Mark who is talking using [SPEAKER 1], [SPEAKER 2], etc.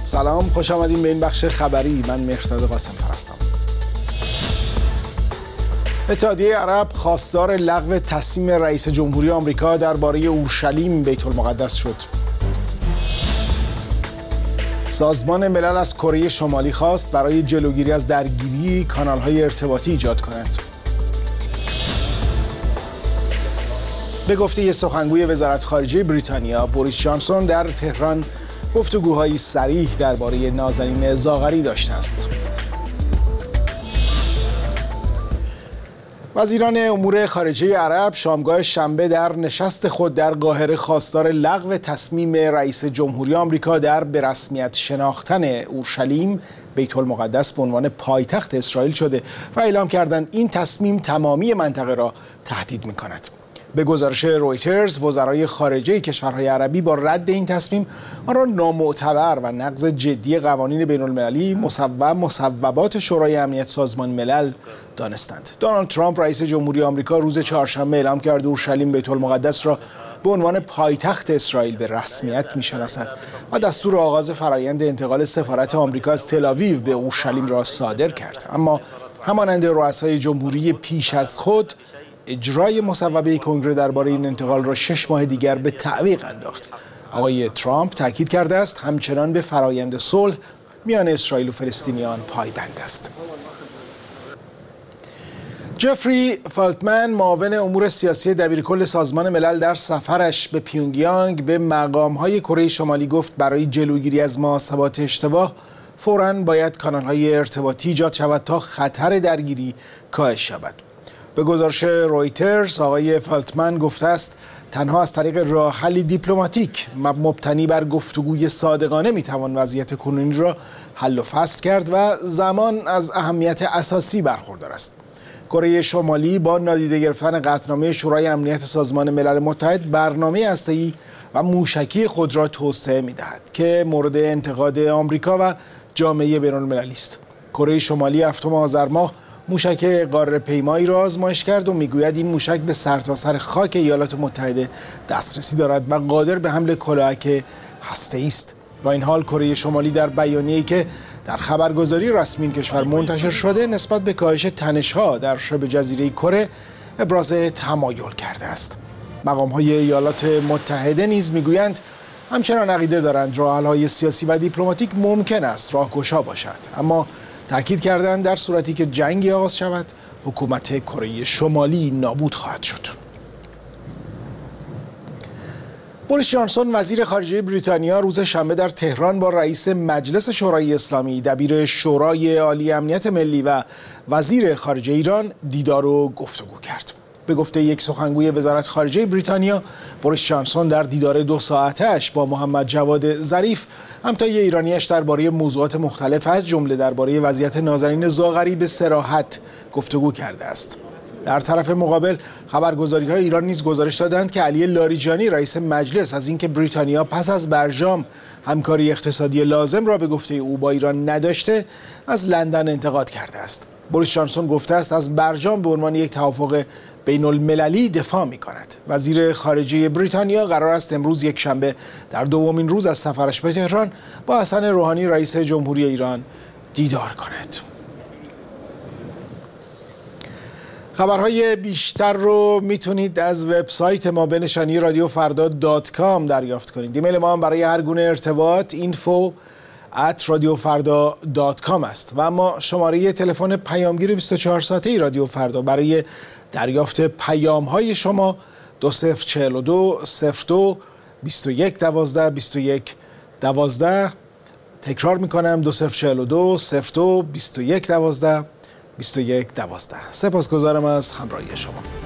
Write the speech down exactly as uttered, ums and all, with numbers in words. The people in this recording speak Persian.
[SPEAKER 1] سلام، خوش آمدین به این بخش خبری. من مهرداد قاسم‌فر هستم. اتحادیه عرب خواستار لغو تصمیم رئیس جمهوری آمریکا درباره اورشلیم بیت المقدس شد. سازمان ملل از کره شمالی خواست برای جلوگیری از درگیری کانال‌های ارتباطی ایجاد کند. به گفته سخنگوی وزارت خارجه بریتانیا، بوریس جانسون در تهران گفتگوهایی صریح درباره نازنین زاغری داشته است. وزیران امور خارجه عرب شامگاه شنبه در نشست خود در قاهره خواستار لغو تصمیم رئیس جمهوری آمریکا در به رسمیت شناختن اورشلیم بیت المقدس به عنوان پایتخت اسرائیل شده و اعلام کردند این تصمیم تمامی منطقه را تهدید می‌کند. به گزارش رویترز، وزرای خارجه کشورهای عربی با رد این تصمیم آن را نامعتبر و نقض جدی قوانین بین المللی و مصوبات شورای امنیت سازمان ملل دانستند. دونالد ترامپ رئیس جمهوری آمریکا روز چهارشنبه اعلام کرد اورشلیم بیت المقدس را به عنوان پایتخت اسرائیل به رسمیت می‌شناسد و دستور آغاز فرایند انتقال سفارت آمریکا از تل‌آویو به اورشلیم را صادر کرد. اما همانند رؤسای جمهوری پیش از خود، اجرای مصوبه کنگره درباره این انتقال را شش ماه دیگر به تعویق انداخت. آقای ترامپ تاکید کرده است همچنان به فرایند صلح میان اسرائیل و فلسطینیان پایبند است. جفری فالتمن، معاون امور سیاسی دبیرکل سازمان ملل، در سفرش به پیونگیانگ به مقام‌های کره شمالی گفت برای جلوگیری از محاسبات اشتباه فوراً باید کانال‌های ارتباطی ایجاد شود تا خطر درگیری کاهش یابد. به گزارش رویترز، آقای فالتمن گفته است تنها از طریق راه حلی دیپلماتیک مبتنی بر گفتگوی صادقانه میتوان وضعیت کنونی را حل و فصل کرد و زمان از اهمیت اساسی برخوردار است. کره شمالی با نادیده گرفتن قطعنامه شورای امنیت سازمان ملل متحد برنامه هسته‌ای و موشکی خود را توسعه میدهد که مورد انتقاد آمریکا و جامعه بین‌المللی است. کره شمالی هفتم آذر ماه موشک قاره پیمایی را آزمایش کرد و میگوید این موشک به سرتاسر خاک ایالات متحده دسترسی دارد و قادر به حمل کلاهک هسته‌ای است. با این حال کره شمالی در بیانیه‌ای که در خبرگزاری رسمی این کشور منتشر شده نسبت به کاهش تنش‌ها در شبه جزیره کره ابراز تمایل کرده است. مقام‌های ایالات متحده نیز میگویند همچنان عقیده دارند راه‌حل‌های سیاسی و دیپلماتیک ممکن است راهگشا باشد، اما تأکید کردند در صورتی که جنگی آغاز شود حکومت کره شمالی نابود خواهد شد. بوریس جانسون وزیر خارجه بریتانیا روز شنبه در تهران با رئیس مجلس شورای اسلامی، دبیر شورای عالی امنیت ملی و وزیر خارجه ایران دیدار و گفتگو کرد. به گفته یک سخنگوی وزارت خارجه بریتانیا، بوریس جانسون در دیدار دو ساعته‌اش با محمد جواد ظریف، همتای ایرانیش درباره موضوعات مختلف از جمله درباره وضعیت نازنین زاغری به صراحت گفتگو کرده است. در طرف مقابل خبرگزاری‌های ایران نیز گزارش دادند که علی لاریجانی رئیس مجلس از اینکه بریتانیا پس از برجام همکاری اقتصادی لازم را به گفته او با ایران نداشته، از لندن انتقاد کرده است. بوریس جانسون گفته است از برجام به عنوان یک توافق بین المللی دفاع می کند. وزیر خارجه بریتانیا قرار است امروز یک شنبه در دومین روز از سفرش به تهران با حسن روحانی رئیس جمهوری ایران دیدار کند. خبرهای بیشتر رو میتونید از وبسایت ما به نشانی رادیو فردا دات کام دریافت کنید. ایمیل ما هم برای هر گونه ارتباط اینفو ات رادیو فردا دات کام است و اما شماره تلفن پیامگیر بیست و چهار ساعته رادیو فردا برای دریافت پیام های شما دو صفر چهل و دو صفر دو بیست و یک دوازده بیست و یک دوازده. تکرار میکنم دو صفر چهل و دو صفر دو بیست و یک دوازده بیست و یک دوازده. سپاسگزارم از همراهی شما.